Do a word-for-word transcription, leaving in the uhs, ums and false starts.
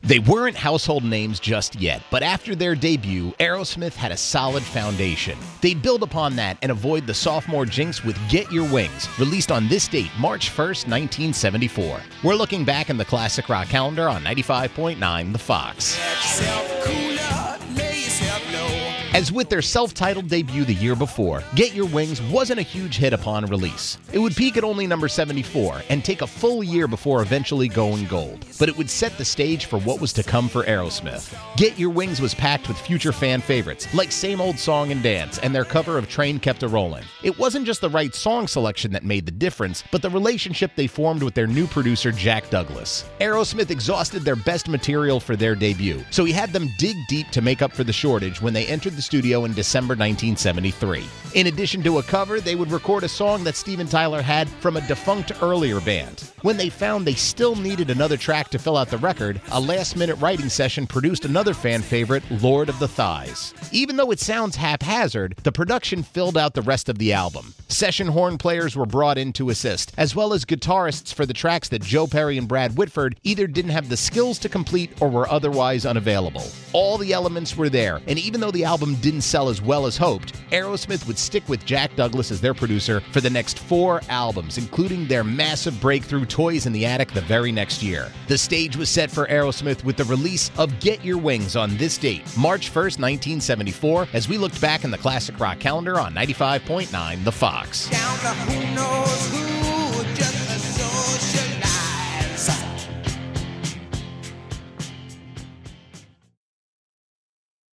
They weren't household names just yet, but after their debut, Aerosmith had a solid foundation. They'd build upon that and avoid the sophomore jinx with Get Your Wings, released on this date, March first, nineteen seventy-four. We're looking back in the classic rock calendar on ninety-five point nine The Fox. As with their self-titled debut the year before, Get Your Wings wasn't a huge hit upon release. It would peak at only number seventy-four and take a full year before eventually going gold. But it would set the stage for what was to come for Aerosmith. Get Your Wings was packed with future fan favorites, like Same Old Song and Dance and their cover of Train Kept A-Rollin'. It wasn't just the right song selection that made the difference, but the relationship they formed with their new producer, Jack Douglas. Aerosmith exhausted their best material for their debut, so he had them dig deep to make up for the shortage when they entered the studio in December nineteen seventy-three. In addition to a cover, they would record a song that Steven Tyler had from a defunct earlier band. When they found they still needed another track to fill out the record, a last-minute writing session produced another fan favorite, Lord of the Thighs. Even though it sounds haphazard, the production filled out the rest of the album. Session horn players were brought in to assist, as well as guitarists for the tracks that Joe Perry and Brad Whitford either didn't have the skills to complete or were otherwise unavailable. All the elements were there, and even though the album didn't sell as well as hoped, Aerosmith would stick with Jack Douglas as their producer for the next four albums, including their massive breakthrough Toys in the Attic the very next year. The stage was set for Aerosmith with the release of Get Your Wings on this date, March first, nineteen seventy-four, as we looked back in the classic rock calendar on ninety-five point nine The Fox. Down to who knows who.